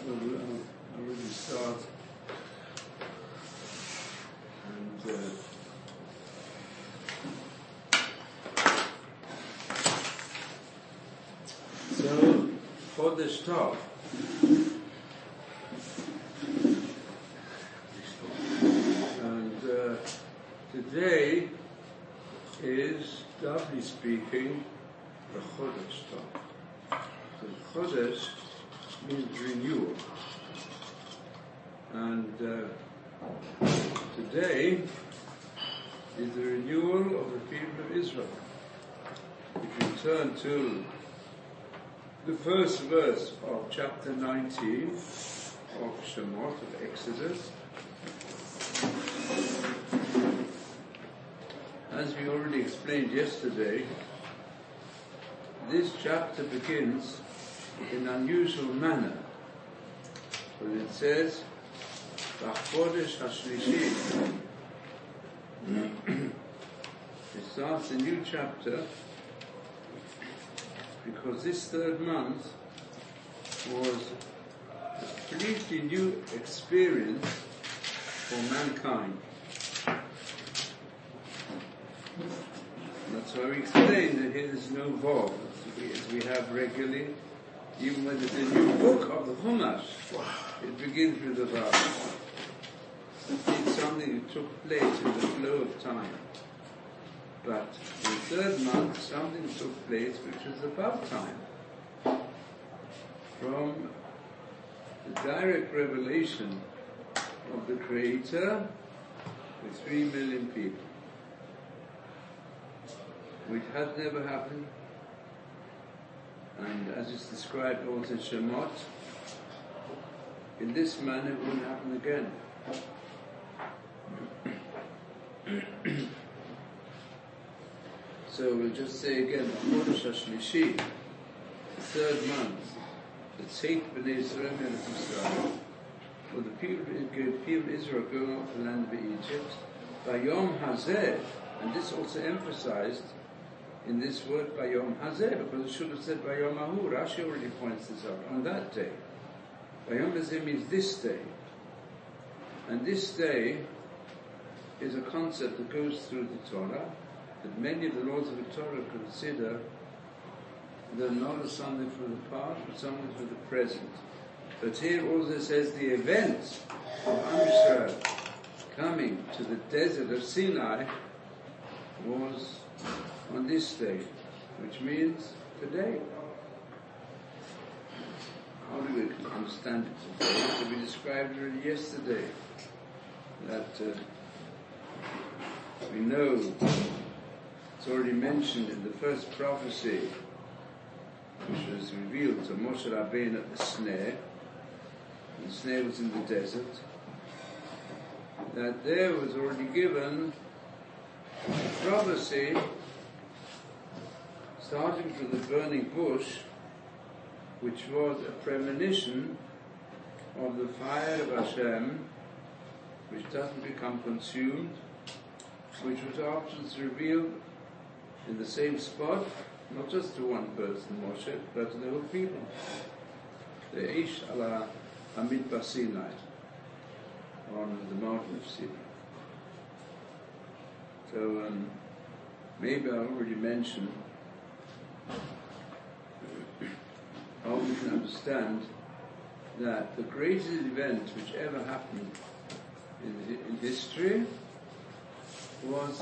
I really start. And so, Chodesh Tov. And today is, doubly speaking, the Chodesh Tov. The Chodesh means renewal. And today is the renewal of the people of Israel. If you turn to the first verse of chapter 19 of Shemot, of Exodus, as we already explained yesterday, this chapter begins in an unusual manner. But it says, Chodesh HaShlishi. It starts a new chapter because this third month was a completely new experience for mankind. That's why we explain that here is no Vav, as we have regularly, even when it's a new book of the Chumash, it begins with a Vav. It's something that took place in the flow of time. But in the third month, something took place which was above time. From the direct revelation of the Creator with 3 million people, which had never happened, and as it's described also in Shemot, in this manner it won't happen again. So we'll just say again, Chodesh HaShlishi, the third month, the Tzeit B'nei Israel Eretz Yisrael, for the people of Israel going off the land of Egypt, Bayom Hazeh, and this also emphasized in this word Bayom Hazeh, because it should have said Bayom Ahu. Rashi already points this out, on that day. Bayom Hazeh means this day. And this day is a concept that goes through the Torah, that many of the laws of the Torah consider they're not as something for the past, but something for the present. But here also says the event of Am Yisrael coming to the desert of Sinai was on this day, which means today. How do we understand it today? So we described already yesterday that we know it's already mentioned in the first prophecy, which was revealed to Moshe Rabbeinu at the snare. The snare was in the desert. That there was already given a prophecy starting from the burning bush, which was a premonition of the fire of Hashem, which doesn't become consumed, which was afterwards revealed in the same spot, not just to one person, Moshe, but to the whole people. The Eish ala Hamidbar Sinai, on the mountain of Sinai. So maybe I already mentioned how we can understand that the greatest event which ever happened in history was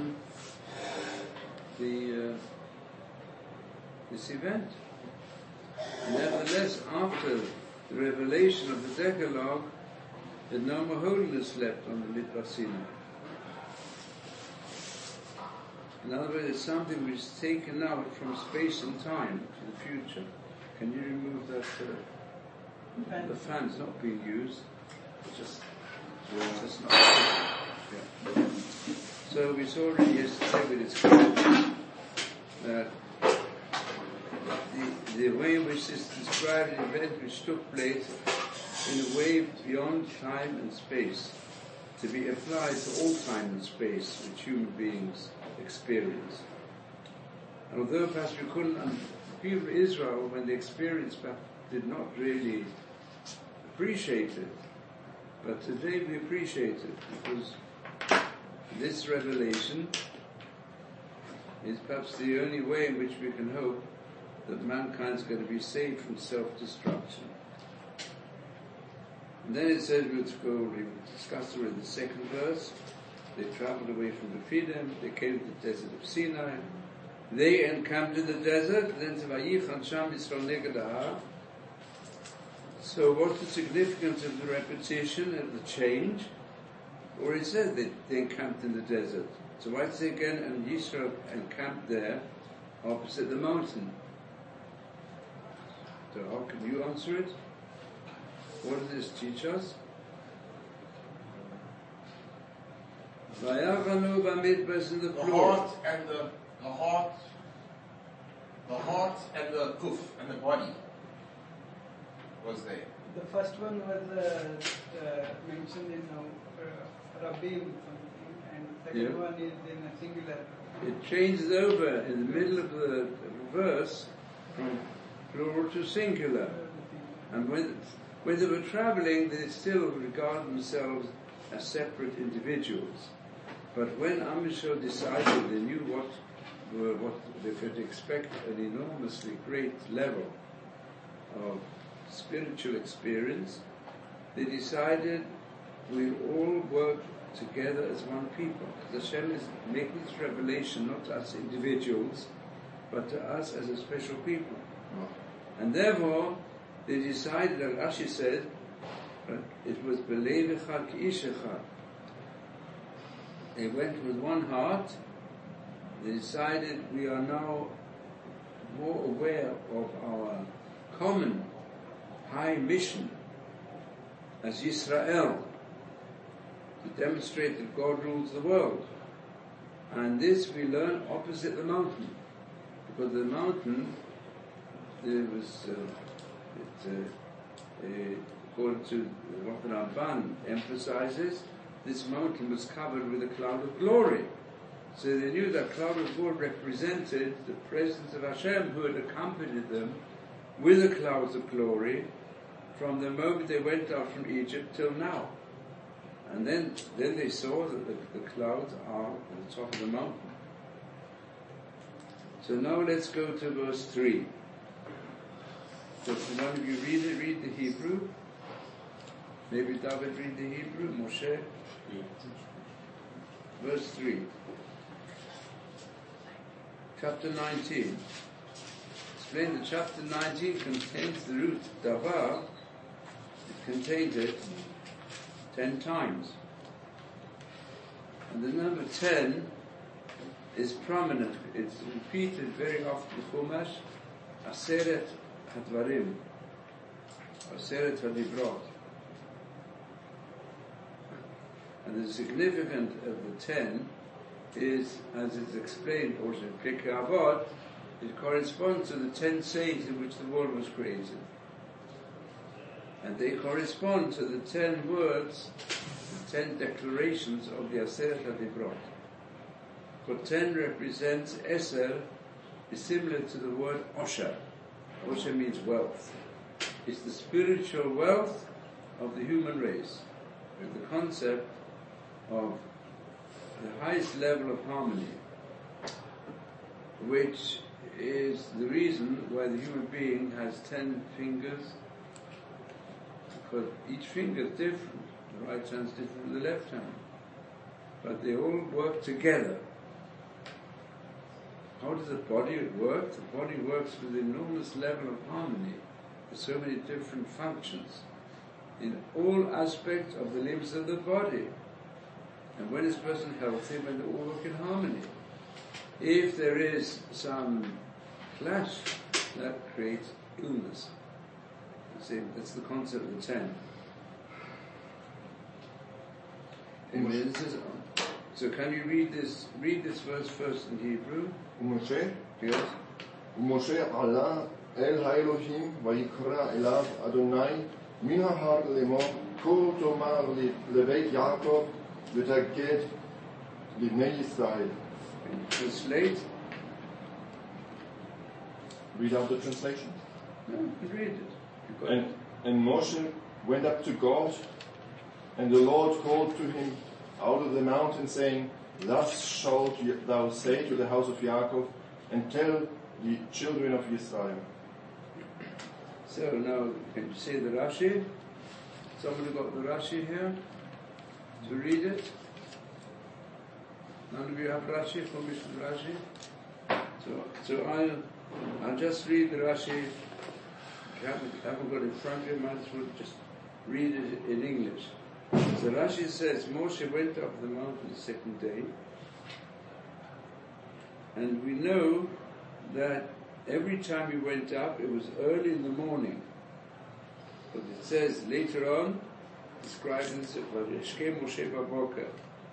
this event. Nevertheless, after the revelation of the Decalogue, that no more holiness left on the Midbar Sinai. In other words, it's something which is taken out from space and time to the future. Can you remove that? The fan's not being used. It's just not. Yeah. So we saw already yesterday we described that the way in which this described an event which took place in a way beyond time and space, to be applied to all time and space which human beings experience. And although perhaps we couldn't, the people of Israel, when they experienced that, did not really appreciate it. But today we appreciate it because this revelation is perhaps the only way in which we can hope that mankind's going to be saved from self-destruction. And then it says, we discussed already the second verse, they traveled away from Rephidim, they came to the desert of Sinai, they encamped in the desert, then Vayichan Sham Yisrael Neged Ha'ar. So what's the significance of the repetition and the change? Or it says they encamped in the desert. So why say again, and Yisrael encamped there, opposite the mountain? So how can you answer it? What does this teach us? Vayavanu b'midbar in the floor. The heart and the kuf and the body was there. The first one was mentioned in Rabim, and the second one is in a singular. It changes over in the middle of the verse from plural to singular. And when they were traveling, they still regard themselves as separate individuals. But when Am Yisrael decided they knew what they could expect, an enormously great level of spiritual experience, they decided we'll all work together as one people. Because Hashem is making this revelation not to us individuals, but to us as a special people. And therefore, they decided, like Rashi said, it was B'lev echad k'ish echad. They went with one heart. They decided we are now more aware of our common high mission as Yisrael to demonstrate that God rules the world. And this we learn opposite the mountain. Because the mountain, there was, according to what the Ramban emphasizes, this mountain was covered with a cloud of glory. So they knew that cloud of glory represented the presence of Hashem, who had accompanied them with the clouds of glory from the moment they went out from Egypt till now. And then they saw that the clouds are at the top of the mountain. So now let's go to verse 3. So if one of you read the Hebrew. Maybe David read the Hebrew, Moshe. Verse 3. Chapter 19. Explain that chapter 19 contains the root davar. It contains it 10 times. And the number 10 is prominent. It's repeated very often in Chumash. Aseret hadvarim. Aseret hadibrot. And the significance of the 10 is, as it's explained also in Pirkei Avot, it corresponds to the 10 sayings in which the world was created. And they correspond to the 10 words, the 10 declarations of the Aseret HaDibrot. For 10 represents Eser, is similar to the word Osher. Osher means wealth. It's the spiritual wealth of the human race, with the concept of the highest level of harmony, which is the reason why the human being has 10 fingers, because each finger is different. The right hand is different from the left hand, but they all work together. How does the body work? The body works with an enormous level of harmony, with so many different functions in all aspects of the limbs of the body. And when is a person healthy? When they all work in harmony. If there is some clash, that creates illness. See, that's the concept of the 10. Anyway, so can you read this verse first in Hebrew? ומשה? Yes. ומשה עלה אל האלוהים ויקרא אליו אדוני מן ההר לאמור כה תאמר לבית יעקב ותגיד לבני ישראל. Translate. Read out the translation. No, you read it. And Moshe went up to God, and the Lord called to him out of the mountain, saying, Thus shalt thou say to the house of Jacob, and tell the children of Israel. So now, can you see the Rashi? Somebody got the Rashi here to read it? None of you have Rashi, permission Rashi? So I'll just read the Rashi. If you haven't got it in front of you, might as well just read it in English. So Rashi says, Moshe went up the mountain the second day, and we know that every time he went up, it was early in the morning. But it says later on, described in Vayeshke Moshe Baboker.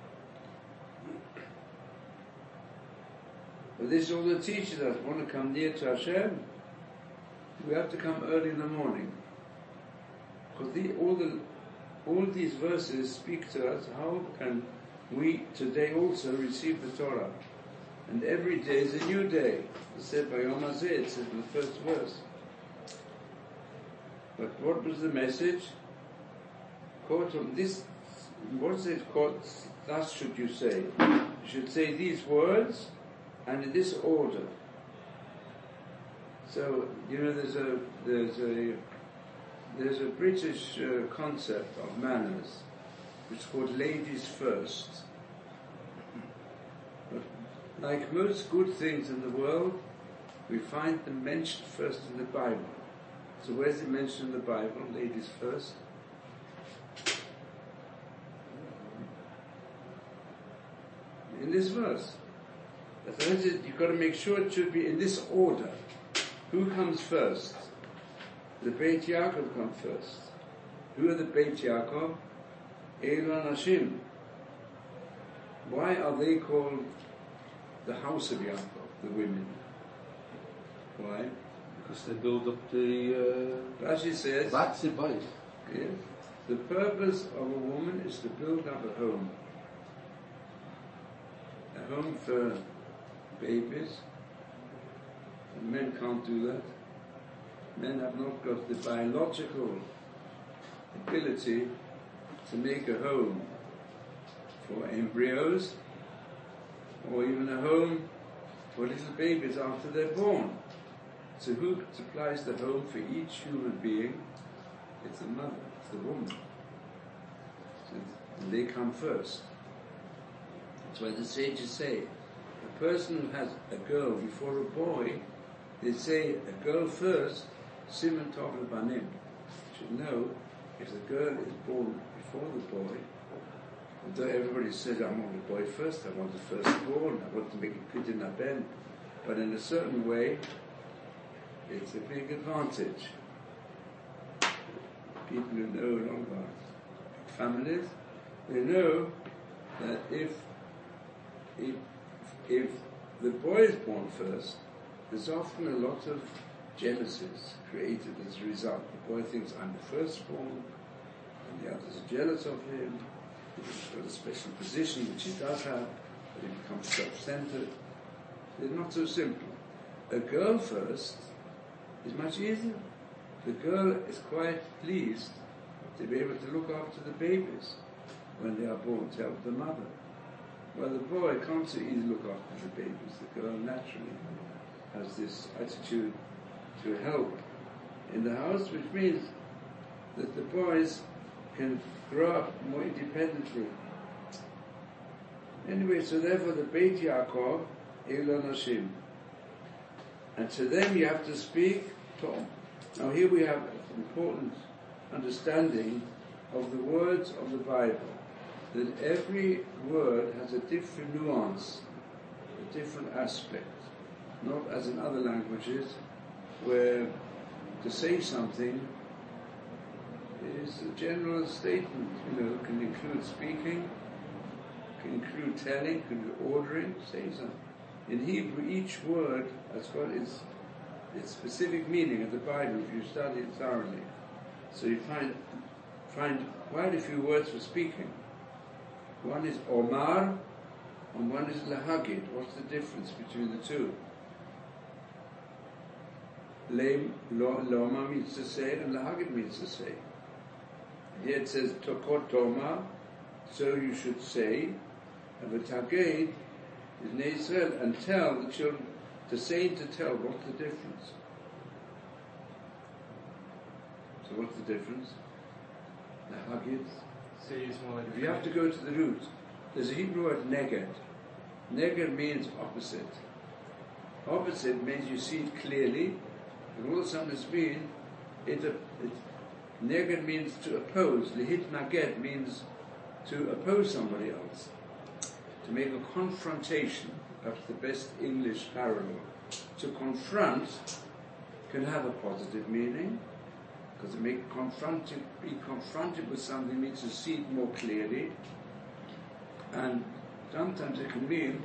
But this also teaches us, want to come near to Hashem, we have to come early in the morning. Because all these verses speak to us, how can we today also receive the Torah? And every day is a new day. It said by Yom Hazeh, it says in the first verse. But what was the message? Quote on this, what says, quote, thus should you say. You should say these words and in this order. So, you know, there's a British concept of manners, which is called ladies first. But like most good things in the world, we find them mentioned first in the Bible. So where's it mentioned in the Bible, ladies first? In this verse. That's why you've got to make sure it should be in this order. Who comes first? The Beit Yaakov come first. Who are the Beit Yaakov? Elu Anashim. Why are they called the house of Yaakov, the women? Why? Because they build up the... Rashi says... That's the base. Yes. The purpose of a woman is to build up a home. A home for babies. And men can't do that. Men have not got the biological ability to make a home for embryos, or even a home for little babies after they're born. So who supplies the home for each human being? It's the mother, it's the woman. So they come first. That's why the sages say, a person who has a girl before a boy, they say a girl first, Siman Tov Banim. Should know if the girl is born before the boy, although everybody says, I want the boy first, I want the firstborn, I want to make it good in a ben, but in a certain way, it's a big advantage. People who know a lot about families, they know that if the boy is born first, there's often a lot of jealousies created as a result. The boy thinks, I'm the firstborn, and the others are jealous of him. He's got a special position, which he does have, but he becomes self-centered. It's not so simple. A girl first is much easier. The girl is quite pleased to be able to look after the babies when they are born, to help the mother. Well, the boy can't so easily look after the babies. The girl naturally has this attitude to help in the house, which means that the boys can grow up more independently. Anyway, so therefore the Beit Yaakov, Elu Anashim. And to them you have to speak Tom. Now here we have an important understanding of the words of the Bible, that every word has a different nuance, a different aspect, not as in other languages, where to say something is a general statement, can include speaking, can include telling, can include ordering, say something. In Hebrew, each word has got its specific meaning in the Bible if you study it thoroughly. So you find quite a few words for speaking. One is Omar, and one is Lahagid. What's the difference between the two? Loma means to say, and Lahagid means to say. Here it says Tokot Toma, so you should say, and the Tagid is Neisrael, and tell the children, to say and to tell, what's the difference? So what's the difference? The Hagid. So it's more like If you have to go to the root, there's a Hebrew word neged. Neged means opposite. Opposite means you see it clearly, and all of a sudden it's been, neged means to oppose. Lihit naged means to oppose somebody else. To make a confrontation, that's the best English parallel. To confront can have a positive meaning, because to be confronted with something means to see it more clearly, and sometimes it can mean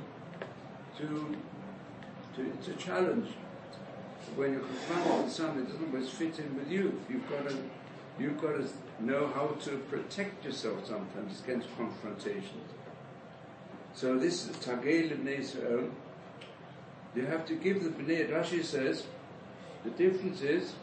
it's a challenge. When you're confronted with something that doesn't always fit in with you, you've got to know how to protect yourself sometimes against confrontations. So this is Tagil of Israel. You have to give the Bnei. Rashi says the difference is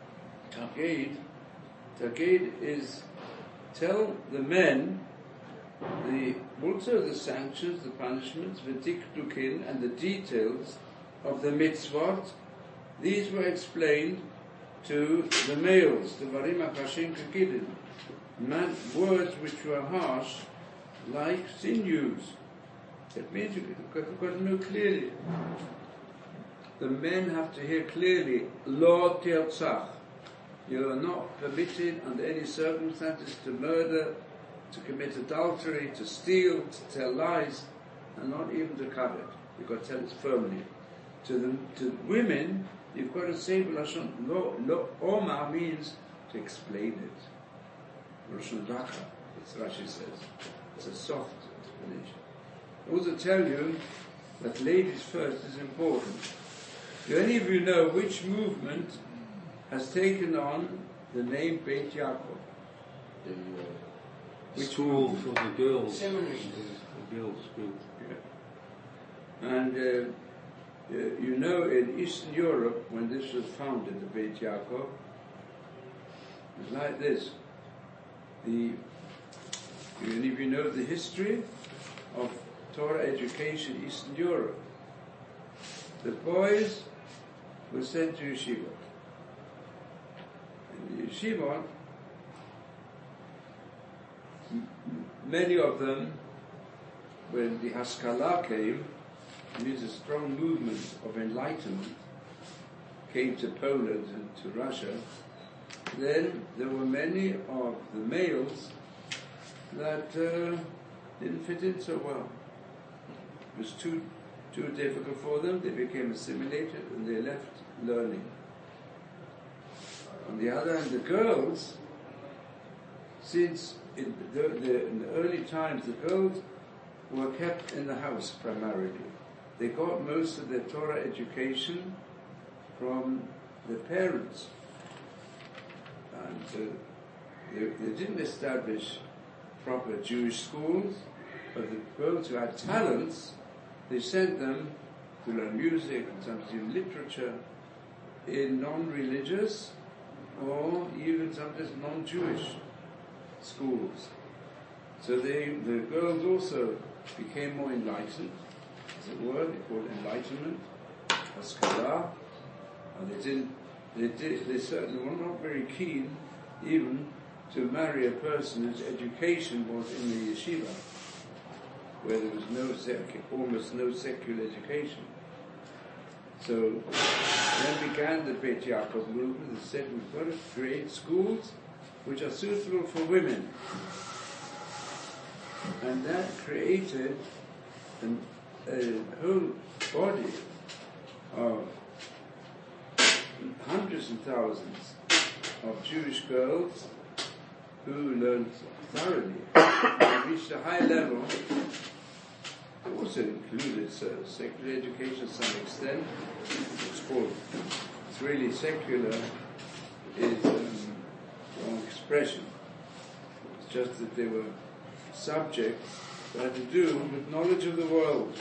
Tagid is tell the men also the sanctions, the punishments, the dikdukin, and the details of the mitzvot. These were explained to the males, the varim hachashim kekidin, words which were harsh, like sinews. It means you've got to know clearly. The men have to hear clearly, Lo tirtzach. You are not permitted under any circumstances to murder, to commit adultery, to steal, to tell lies, and not even to covet. You've got to tell it firmly. To women, you've got to say Lashon Lo Omar means to explain it. Lashon Dacha, as Rashi says. It's a soft explanation. I also tell you that ladies first is important. Do any of you know which movement has taken on the name Beit Yaakov? Which school for the girls? Seminary. The girls' school. Yeah. And you know, in Eastern Europe, when this was founded, the Beit Yaakov, it was like this. Do any of you know the history of Torah education in Eastern Europe? The boys were sent to yeshiva. In the yeshiva, many of them, when the Haskalah came, it means a strong movement of enlightenment, came to Poland and to Russia, then there were many of the males that didn't fit in so well. It was too difficult for them. They became assimilated and they left learning. On the other hand, the girls, since in the early times the girls were kept in the house primarily. They got most of their Torah education from their parents. And they didn't establish proper Jewish schools, but the girls who had talents, they sent them to learn music and sometimes even literature in non-religious or even sometimes non-Jewish schools. So the girls also became more enlightened, as it were. They called it enlightenment, haskalah, and they certainly were not very keen even to marry a person whose education was in the yeshiva, where there was almost no secular education. So then began the Beit Yaakov movement that said we've got to create schools which are suitable for women. And that created a whole body of hundreds and thousands of Jewish girls who learned thoroughly and reached a high level. It also included secular education to some extent. It's really secular is wrong expression. It's just that they were subjects that had to do with knowledge of the world.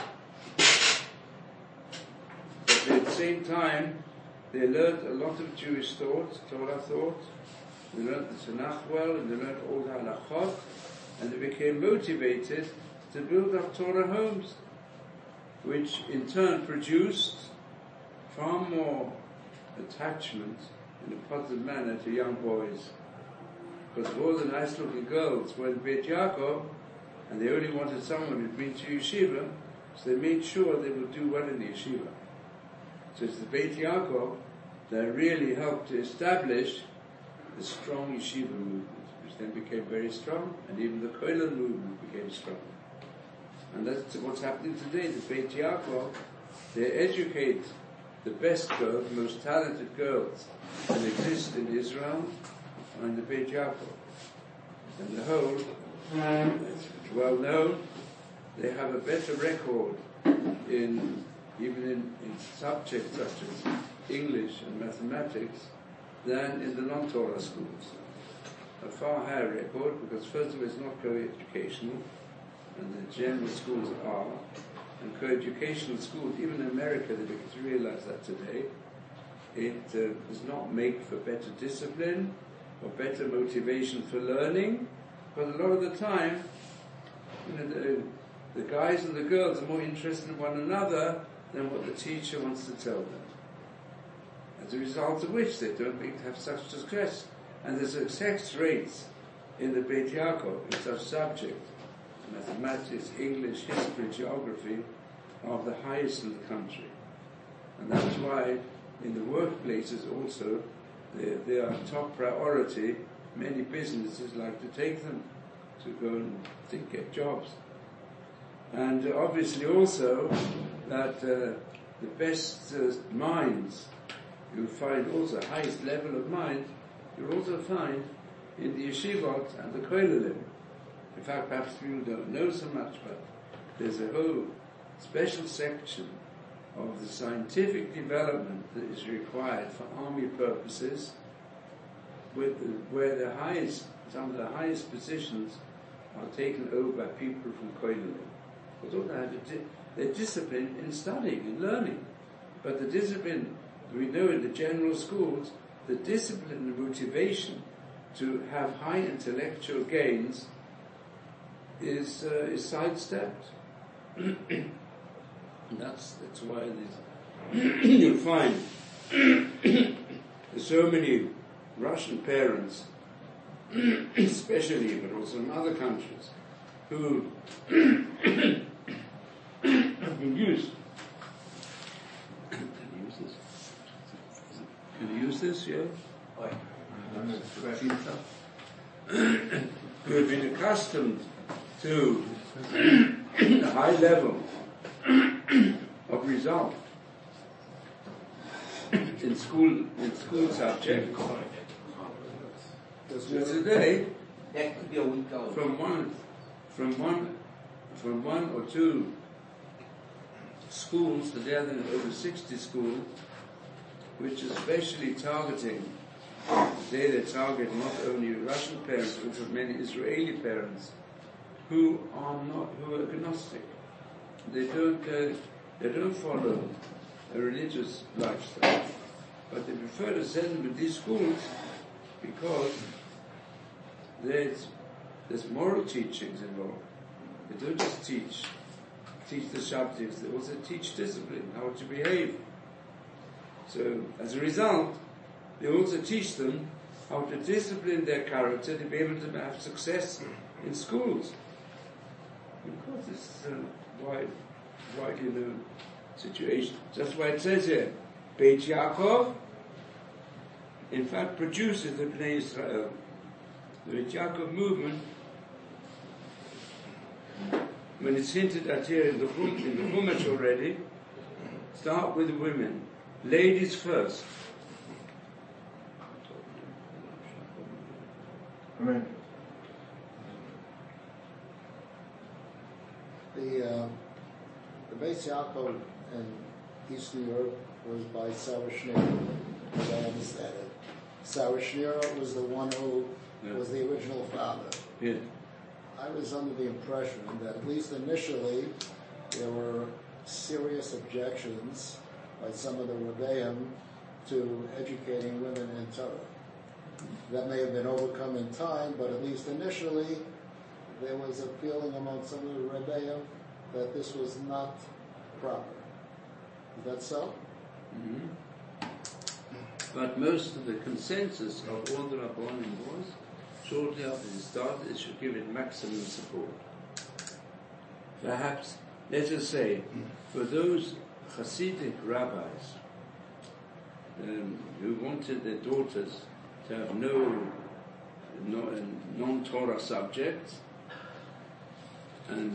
But at the same time, they learned a lot of Jewish thought, Torah thought, they learned the Tanakh well, and they learned all the halachot, and they became motivated to build up Torah homes, which in turn produced far more attachment in a positive manner to young boys. Because all the nice looking girls were in Beit Yaakov, and they only wanted someone who'd been to yeshiva, so they made sure they would do well in the yeshiva. So it's the Beit Yaakov that really helped to establish the strong yeshiva movement, which then became very strong, and even the Kollel movement became strong. And that's what's happening today. The Beit Yaakov, they educate the best girls, the most talented girls that exist in Israel, are in the Beit Yaakov. And the whole, it's well known, they have a better record even in subjects such as English and mathematics than in the non-Torah schools. A far higher record, because first of all it's not co-educational, and the general schools are, and co-educational schools, even in America they begin to realize that today, it does not make for better discipline or better motivation for learning, because a lot of the time, the guys and the girls are more interested in one another than what the teacher wants to tell them. As a result of which they don't have such success. And the success rates in the Beit Yaakov in such subjects, mathematics, English, history, geography, are the highest in the country. And that's why in the workplaces also, they are top priority. Many businesses like to take them to go and get jobs. And obviously also that the best minds, you'll find also highest level of mind, you'll also find in the yeshivot and the koilelim. In fact, perhaps people don't know so much, but there's a whole special section of the scientific development that is required for army purposes, where some of the highest positions are taken over by people from koilelim. They're disciplined in studying and learning, but the discipline we know in the general schools, the discipline and motivation to have high intellectual gains is sidestepped. And that's why you'll find there's so many Russian parents, especially, but also in other countries, who have been used. Can you use this? Yeah? Who have been accustomed to a high level of result in school subjects. So today, from one or two schools, today there are over 60 schools, which is especially targeting. Today they target not only Russian parents, but also many Israeli parents who are agnostic. They don't follow a religious lifestyle, but they prefer to send them to these schools because there's moral teachings involved. They don't just teach the subjects, they also teach discipline, how to behave. So, as a result, they also teach them how to discipline their character to be able to have success in schools. Of course, this is a widely known situation. That's why it says here, Beit Yaakov, in fact, produces the Bnei Israel. The Beit Yaakov movement, when it's hinted at here in the Chumash already, start with the women. Ladies first. Amen. The Beit Yaakov in East New York was by Sarah Schneer, as I understand it. Sarah Schneer was the one who was the original founder. Yeah. I was under the impression that at least initially there were serious objections by some of the Rebbeim to educating women in Torah. That may have been overcome in time, but at least initially, there was a feeling among some of the rebbeim that this was not proper. Is that so? Mhm. But most of the consensus of all the Rabbanim was, shortly after it started, it should give it maximum support. Perhaps, let us say, for those Hasidic rabbis who wanted their daughters to have no non-Torah subjects, and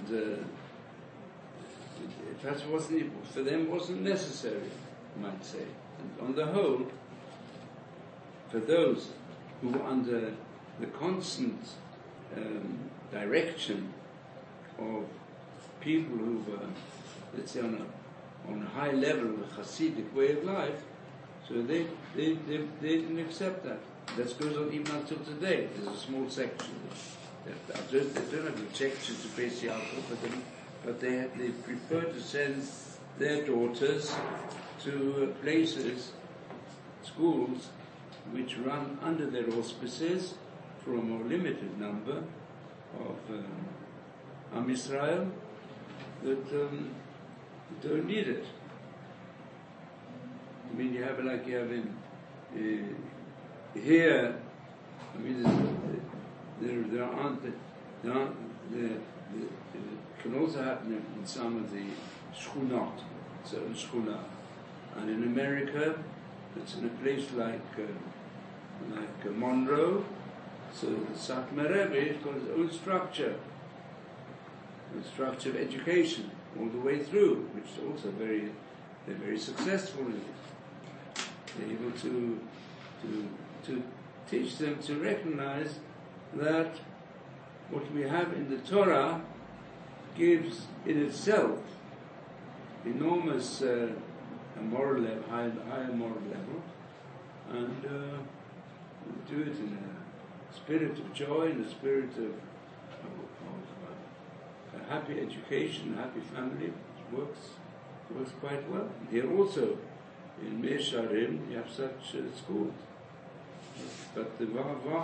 that wasn't, for them wasn't necessary, you might say. And on the whole, for those who were under the constant direction of people who were, let's say, on a high level of a Hasidic way of life, so they didn't accept that. That goes on even until today. There's a small section that they don't have rejection to Beis Yaakov, but they prefer to send their daughters to places, schools, which run under their auspices for a more limited number of Am Yisrael that don't need it. I mean, you have in here. I mean, there can also happen in some of the shchunot, certain shchunah, and in America, it's in a place like Monroe. So the Satmar Rebbe has got his own structure of education all the way through, which is also they're very successful in it. They're able to teach them to recognize that what we have in the Torah gives in itself enormous moral level, higher moral level, and do it in a spirit of joy, in a spirit of a happy education, a happy family. It works quite well. Here also, in Meir Sharim, you have such schools. But the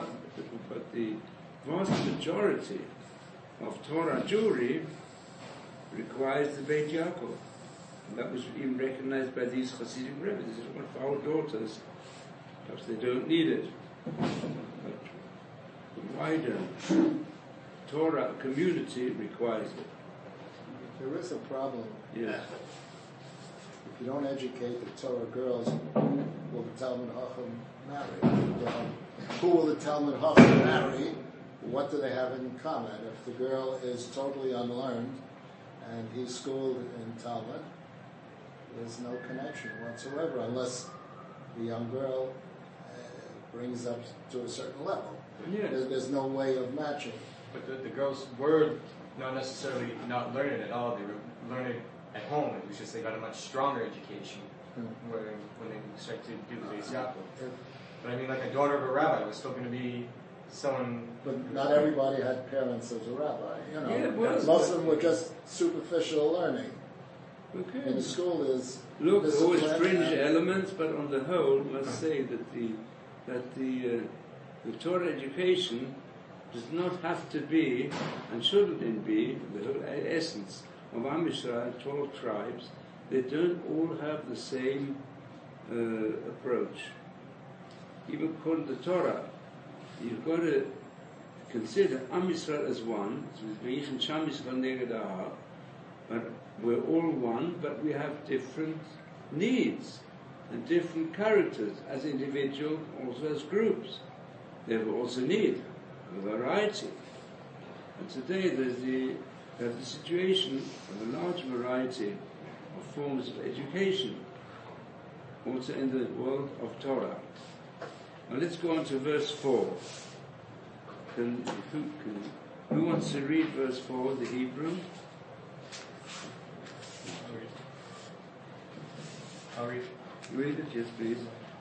vast majority of Torah Jewry requires the Beit Yaakov. And that was even recognized by these Hasidic rabbis. This is one of our daughters. Perhaps they don't need it. But the wider Torah community requires it. There is a problem. Yes. If you don't educate the Torah girls, will the Talmud Chacham marry? Who will the Talmud Chacham marry? What do they have in common? If the girl is totally unlearned and he's schooled in Talmud, there's no connection whatsoever unless the young girl brings up to a certain level. Yes. There's no way of matching. But the girls were not necessarily not learning at all. They were learning at home. It was just they got a much stronger education when they started to do the Beis Yaakov. But I mean, like a daughter of a rabbi was still going to be someone. But not everybody had parents as a rabbi. Yeah, it was. Most of them were just superficial learning. Okay. And the school is Look, there are always discipline fringe and- elements, but on the whole, must say that the Torah education does not have to be, and shouldn't be, the whole essence of Am Yisrael, 12 tribes. They don't all have the same approach. Even according to the Torah, you've got to consider Am Yisrael as one. But we're all one, but we have different needs and different characters as individuals, also as groups. They also need a variety. And today there's the situation of a large variety of forms of education, also in the world of Torah. Now let's go on to verse 4. Who wants to read verse 4, the Hebrew? I'll read. Read it, yes, please.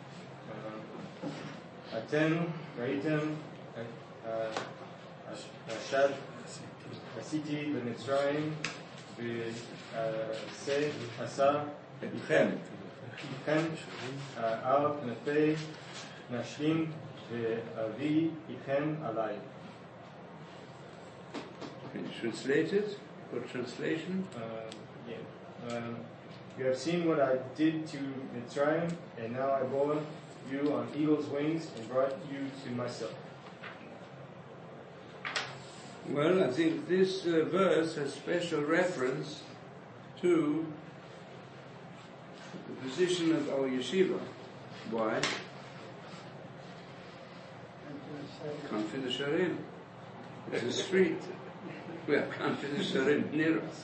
אתם ראיתם אשר עשיתי במצרים ועשה אתכם על כנפי נשים ve'avi ichem alai. Can you translate it? What translation? You have seen what I did to Mitzrayim, and now I bore you on eagle's wings and brought you to myself. Well, I think this verse has special reference to the position of our yeshiva. Why? Can't finish Sharim. There's a street. We can't finish Sharim near us.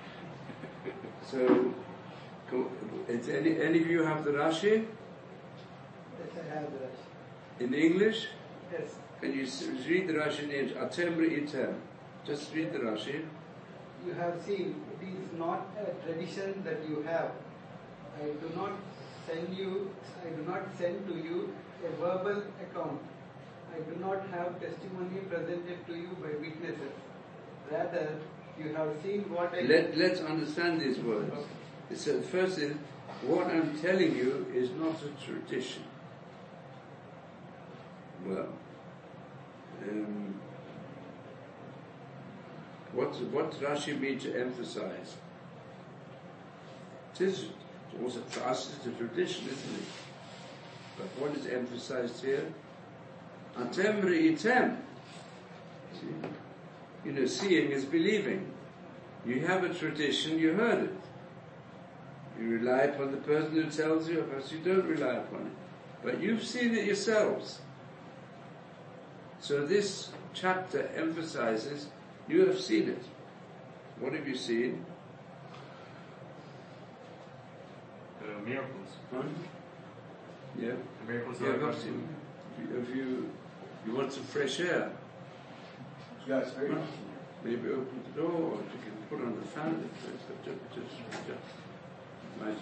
So, any of you have the Rashi? Yes, I have the Rashi. In English? Yes. Can you read the Rashi in English? Atem Item. Just read the Rashi. You have seen, it is not a tradition that you have. I do not send to you a verbal account. I do not have testimony presented to you by witnesses. Rather, you have seen what I... Let's understand these words. So first is, what I'm telling you is not a tradition. Well, what Rashi means to emphasize? It is also for us it's a tradition, isn't it? But what is emphasized here? Atem re'item. You know, seeing is believing. You have a tradition, you heard it. You rely upon the person who tells you, or perhaps you don't rely upon it. But you've seen it yourselves. So this chapter emphasizes, you have seen it. What have you seen? Miracles. Huh? Yeah? The miracles Yeah, that I've seen. If you want some fresh air, Yes, very much. maybe open the door, or you can put on the fan. Just might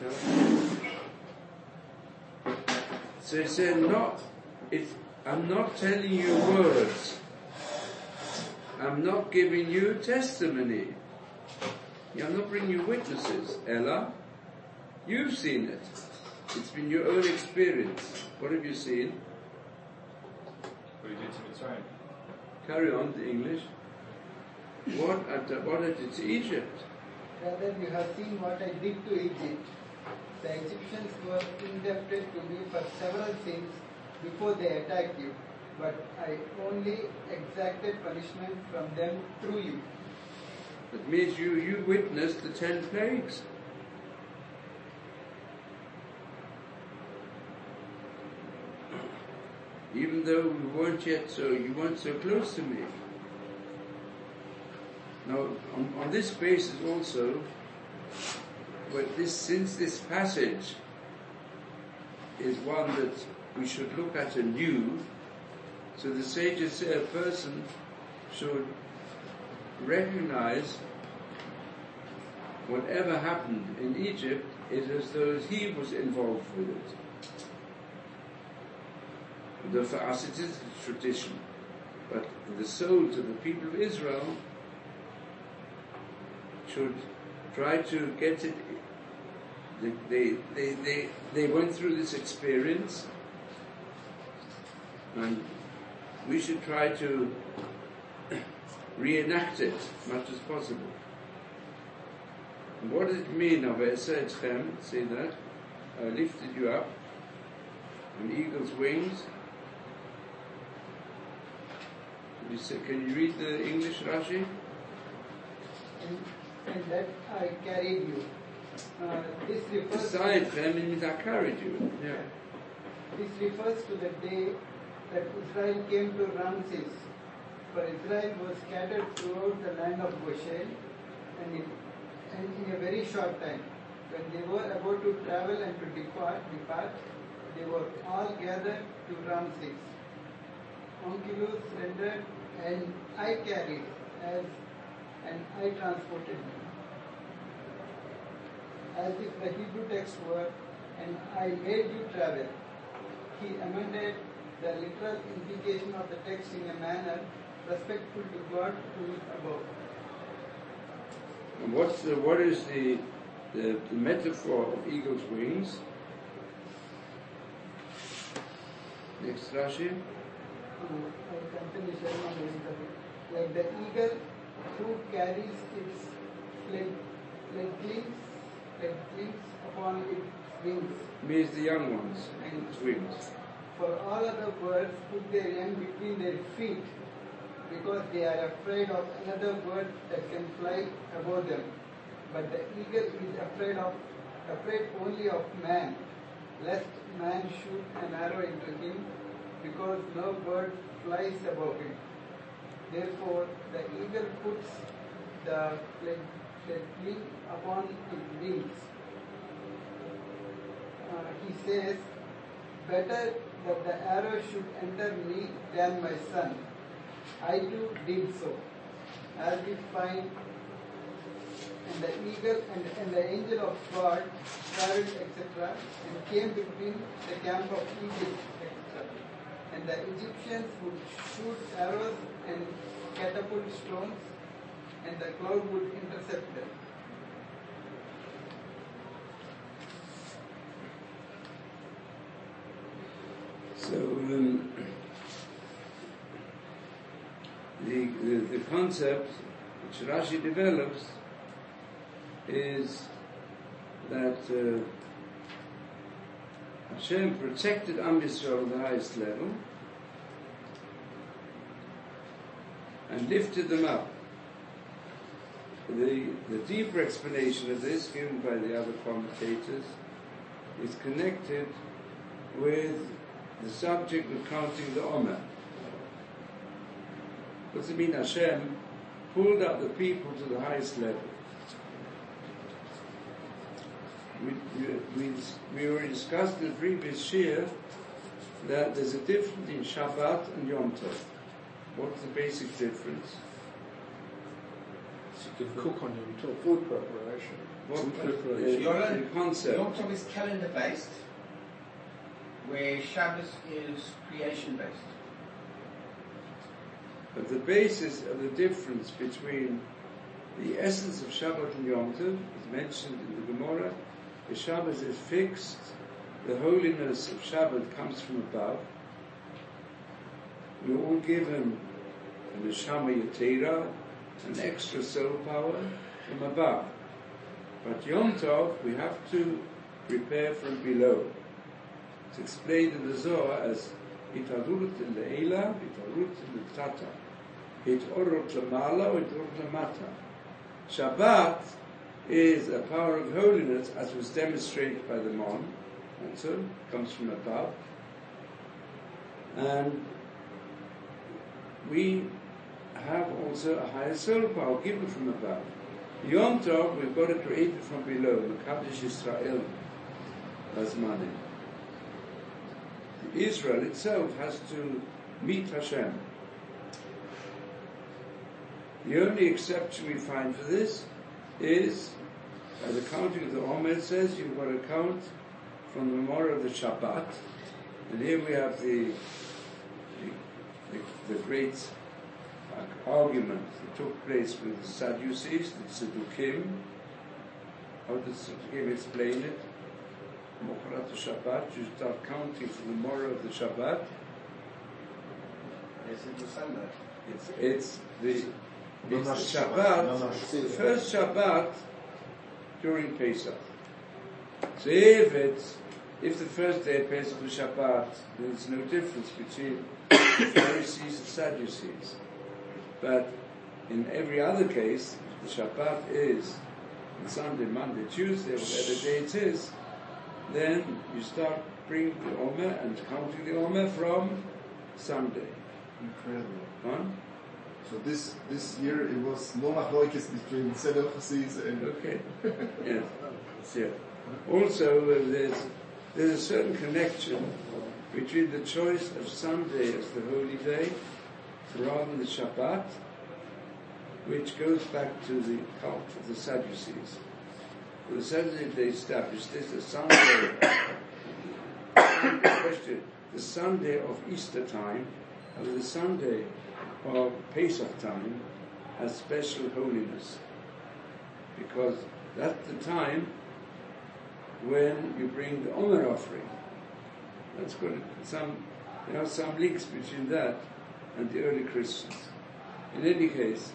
help. So it said, I'm not telling you words. I'm not giving you testimony. I'm not bringing you witnesses. Ella, you've seen it. It's been your own experience. What have you seen? What he did to Mitzrayim. Carry on the English. What I did to Egypt? Rather, you have seen what I did to Egypt. The Egyptians were indebted to me for several sins before they attacked you, but I only exacted punishment from them through you. That means you witnessed the 10 plagues. Even though you weren't so close to me. Now, on this basis also, since this passage is one that we should look at anew, so the sages say a person should recognize whatever happened in Egypt is as though he was involved with it. Though for us it is a tradition, but the souls of the people of Israel should try to get it. They went through this experience, and we should try to reenact it as much as possible. And what does it mean? See that? I lifted you up on eagle's wings. Can you read the English Rashi? And that I carried you. This refers Besides, I means I carried you. Yeah. This refers to the day that Israel came to Ramses. For Israel was scattered throughout the land of Goshen, and in a very short time, when they were about to travel and to depart, they were all gathered to Ramses. Onkelos rendered, and I carried, and I transported them. As if the Hebrew text were, and I made you travel. He amended the literal implication of the text in a manner respectful to God who is above. And what is the metaphor of eagle's wings? Next Rashi. I can finish like the eagle who carries its fledglings upon its wings. Means the young ones, And its wings. for all other birds put their young between their feet, because they are afraid of another bird that can fly above them. But the eagle is afraid only of man, lest man shoot an arrow into him, because no bird flies above him. Therefore, the eagle puts the fledgling upon his wings. He says, better that the arrow should enter me than my son. I too did so. As we find, and the eagle and the angel of God traveled, etc., and came between the camp of Egypt, etc. And the Egyptians would shoot arrows and catapult stones, and the cloud would intercept them. So the concept which Rashi develops is that Hashem protected Am Yisrael at the highest level and lifted them up. The deeper explanation of this, given by the other commentators, is connected with the subject of counting the Omer. What does it mean Hashem pulled up the people to the highest level? We already discussed in the previous shir that there's a difference in Shabbat and Yom Tov. What's the basic difference? You can cook on Yom Tov, food preparation. The concept. Yom Tov is calendar based, where Shabbos is creation based. But the basis of the difference between the essence of Shabbat and Yom Tov is mentioned in the Gemara. The Shabbat is fixed. The holiness of Shabbat comes from above. We're all given a neshama yetera, an extra soul power from above. But Yom Tov, we have to prepare from below. It's explained in the Zohar as Itarut le'ela, Itarut le'tata. Itorot lamala, Itorot lamata. Shabbat is a power of holiness as was demonstrated by the Mon. Also, comes from above. And we have also a higher soul power given from above. Yom Tov, we've got it created from below. Mekadosh Yisrael, Bazmanim. Israel itself has to meet Hashem. The only exception we find for this is, by the counting of the Omer says, you've got to count from the memorial of the Shabbat. And here we have the great argument that took place with the Sadducees, the Tzeddukim. How did Tzeddukim explain it? Mocharat Shabbat, you start counting from the memorial of the Shabbat. Yes, it was Sunday. It's the Shabbat, the first Shabbat during Pesach. So if the first day of Pesach was Shabbat, there's no difference between Pharisees and Sadducees. But in every other case, the Shabbat is on Sunday, Monday, Tuesday, whatever day it is, then you start bringing the Omer and counting the Omer from Sunday. Incredible. Huh? So this year it was no machloekes between Sadducees and... Okay. Yes. Yeah. Also, there's a certain connection between the choice of Sunday as the holy day rather than the Shabbat, which goes back to the cult of the Sadducees. For the Sadducees, they established this as Sunday. Question: the Sunday of Easter time and the Sunday of Pesach time has special holiness, because that's the time when you bring the Omer offering. That's good. There are some links between that and the early Christians. In any case,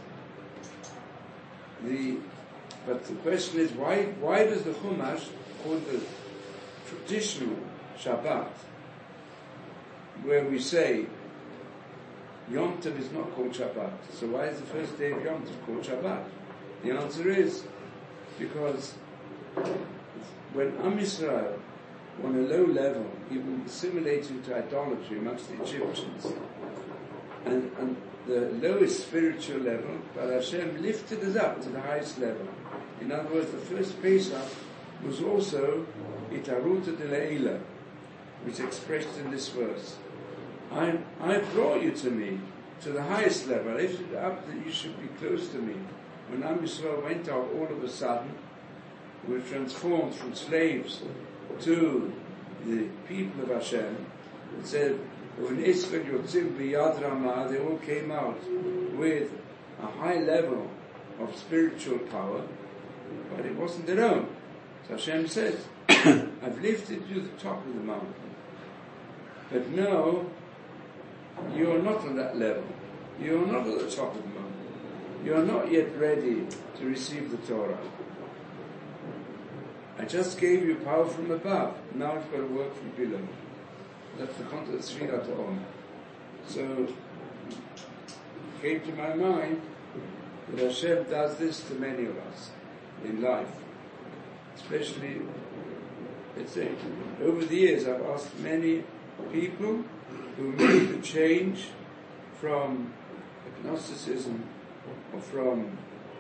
but the question is, why does the Chumash call the traditional Shabbat, where we say Yom Tov is not called Shabbat? So why is the first day of Yom Tov called Shabbat? The answer is because when Am Yisrael, on a low level, even assimilating to idolatry amongst the Egyptians, and the lowest spiritual level, but Hashem lifted us up to the highest level. In other words, the first Pesach was also Itaruta de Leila, which is expressed in this verse. I brought you to me, to the highest level. I lifted it up that you should be close to me. When Am Yisrael went out, all of a sudden, we were transformed from slaves to the people of Hashem. It said, when Israel Yotzim B'Yad Ramah, they all came out with a high level of spiritual power, but it wasn't their own. So Hashem says, I've lifted you to the top of the mountain. But now, you're not on that level. You're not at the top of the mountain. You're not yet ready to receive the Torah. I just gave you power from above. Now I've got to work from below. That's the context of Sfirat HaOmer. So, it came to my mind that Hashem does this to many of us in life. Especially, let's say, over the years I've asked many people who made the change from agnosticism or from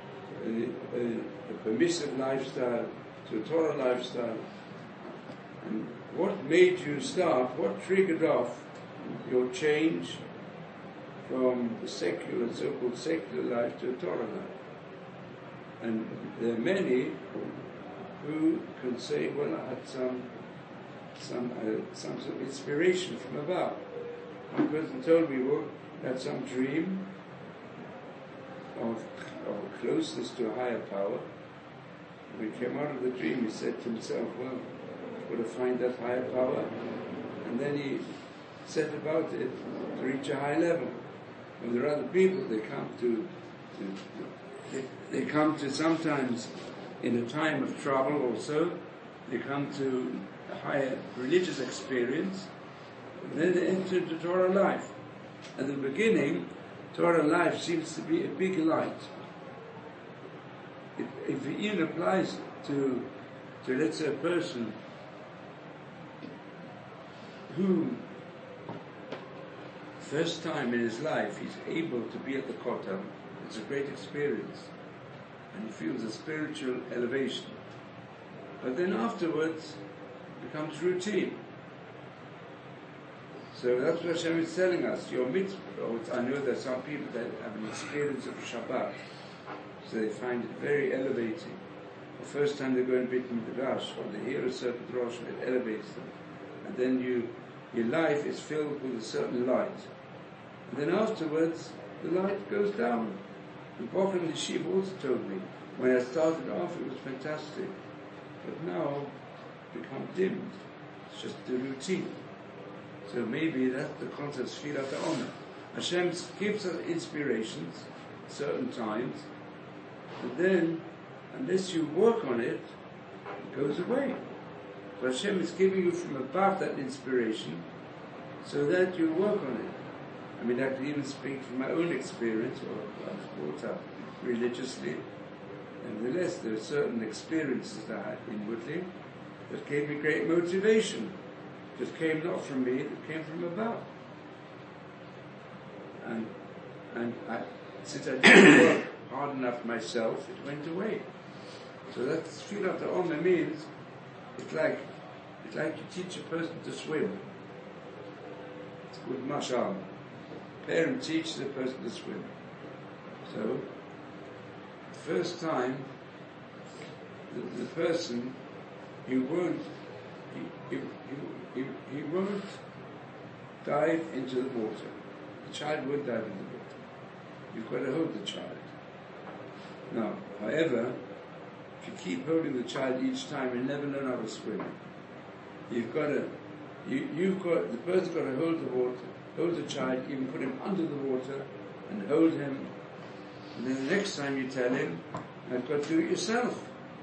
a permissive lifestyle to a Torah lifestyle. And what made you start, what triggered off your change from the secular, so-called secular life to a Torah life? And there are many who can say, well, I had some sort of inspiration from above. One person told me, well, I had some dream of closeness to a higher power. When he came out of the dream, he said to himself, well, I've got to find that higher power. And then he set about it to reach a high level. When there are other people, they come to sometimes in a time of trouble also, they come to a higher religious experience, and then they enter into Torah life. At the beginning, Torah life seems to be a big light. If it even applies to let's say a person who first time in his life he's able to be at the Kotel, it's a great experience and he feels a spiritual elevation, but then afterwards it becomes routine. So that's what Hashem is telling us. Your mitzvah, I know there are some people that have an experience of Shabbat, so they find it very elevating. The first time they go and Beit Midrash, or they hear a certain Rosh, it elevates them. And then your life is filled with a certain light. And then afterwards, the light goes down. And Bochum and the Sheep also told me, when I started off, it was fantastic. But now, it's become dimmed. It's just the routine. So maybe that's the concept of Sfirat HaOmer. Hashem gives us inspirations at certain times, and then, unless you work on it, it goes away. But Hashem is giving you from above that inspiration, so that you work on it. I mean, I can even speak from my own experience, or I was brought up religiously. Nevertheless, there are certain experiences that I had inwardly that gave me great motivation. It came not from me, it came from above. And since I didn't work hard enough myself, it went away. So that's Sfirat HaOmer means it's like you teach a person to swim. It's called mashal. Parent teaches a person to swim. So the first time the person he won't dive into the water. The child won't dive into the water. You've got to hold the child. Now, however, if you keep holding the child each time, you'll never learn how to swim. You've got to The person's got to hold the water, hold the child, even put him under the water, and hold him. And then the next time you tell him, "I've got to do it yourself."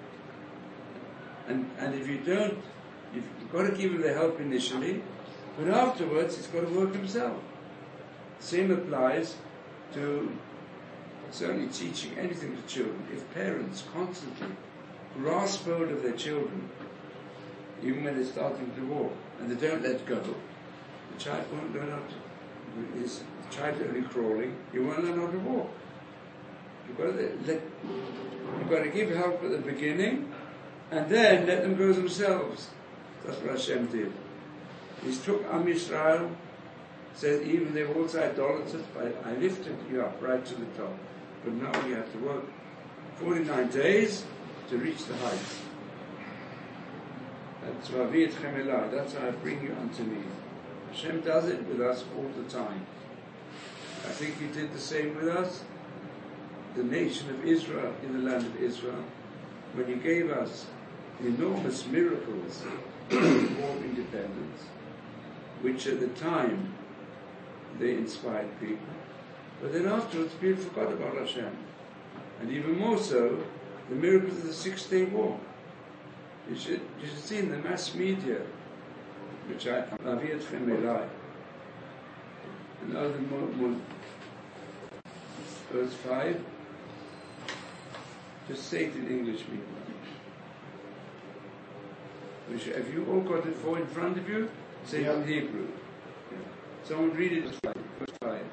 And if you don't, you've got to give him the help initially, but afterwards he's got to work himself. Same applies to certainly teaching anything to children. If parents constantly grasp hold of their children, even when they're starting to walk, and they don't let go, the child won't learn how to. The child only crawling, he won't learn how to walk. You've got to give help at the beginning, and then let them go themselves. That's what Hashem did. He took Am Yisrael, said even they were also idolaters, I lifted you up right to the top. But now you have to work 49 days to reach the heights. That's how I bring you unto me. Hashem does it with us all the time. I think He did the same with us, the nation of Israel, in the land of Israel, when He gave us enormous miracles of war independence, which at the time they inspired people. But then afterwards people forgot about Hashem. And even more so, the miracles of the 6-day war. You should see in the mass media, which I Avi Etchem Elai, and other verse 5, just say it in English, people. Have you all got it in front of you? Say it in Hebrew. Yeah. Someone read it, verse 5.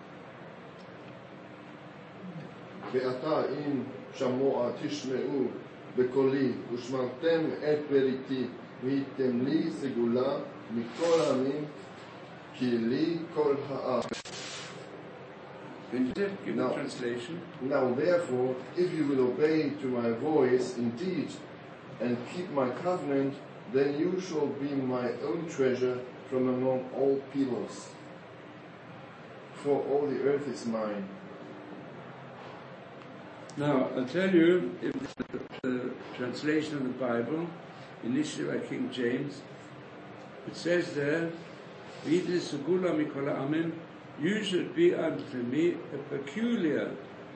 ועתה אם שמוע תשמעו בקולי ושמרתם את בריתי והייתם לי סגולה מכל העמים כי לי כל הארץ. Now, translation. Now therefore, if you will obey to my voice indeed and keep my covenant, then you shall be my own treasure from among all peoples. For all the earth is mine. Now, I'll tell you, in the translation of the Bible, initially by King James, it says there, you should be unto me a peculiar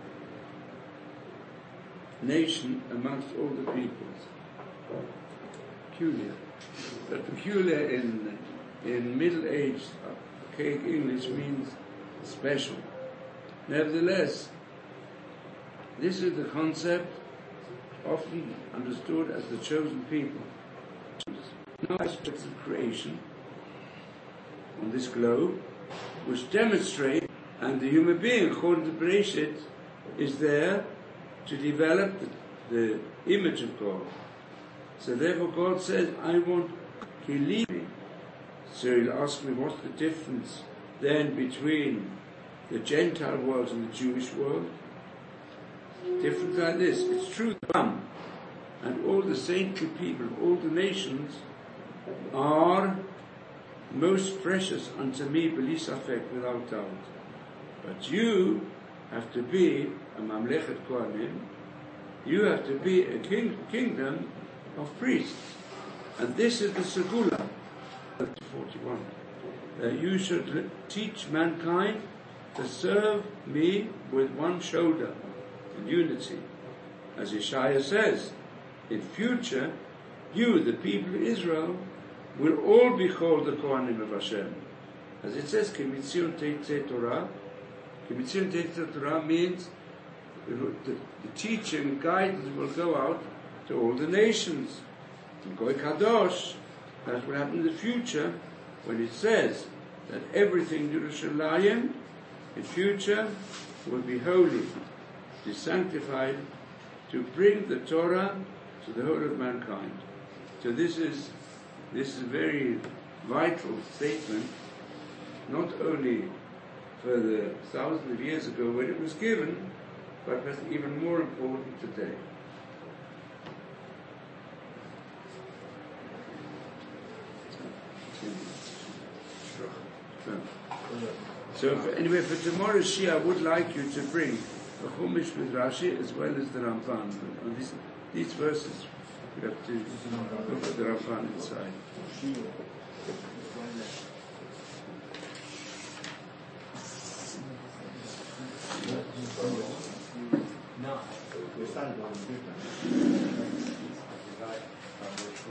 nation amongst all the peoples. Peculiar. But peculiar in middle-aged archaic English means special. Nevertheless, this is the concept often understood as the chosen people. No aspects of creation on this globe which demonstrate, and the human being, according to Bereshit, is there to develop the image of God. So therefore God says, I want Kilibi. So he'll ask me, what's the difference then between the Gentile world and the Jewish world? Different like this. It's true that and all the saintly people, all the nations are most precious unto me, b'li safek, without doubt. But you have to be a mamlechet kohanim. You have to be a kingdom of priests, and this is the segula. 41. That you should teach mankind to serve me with one shoulder, in unity, as Isaiah says. In future, you, the people of Israel, will all be called the Kohanim of Hashem. As it says, Ki mitzion teitzei Torah. Ki mitzion teitzei Torah means the teaching and guidance will go out to all the nations. In Goy Kadosh, that will happen in the future, when it says that everything in Yerushalayim, in future, will be holy, be sanctified, to bring the Torah to the whole of mankind. So this is a very vital statement, not only for the thousands of years ago when it was given, but even more important today. So anyway, for tomorrow's Shia, I would like you to bring a Chumash with Rashi as well as the Ramban. And these verses, we have to look at the Ramban inside. No. Quest'anno non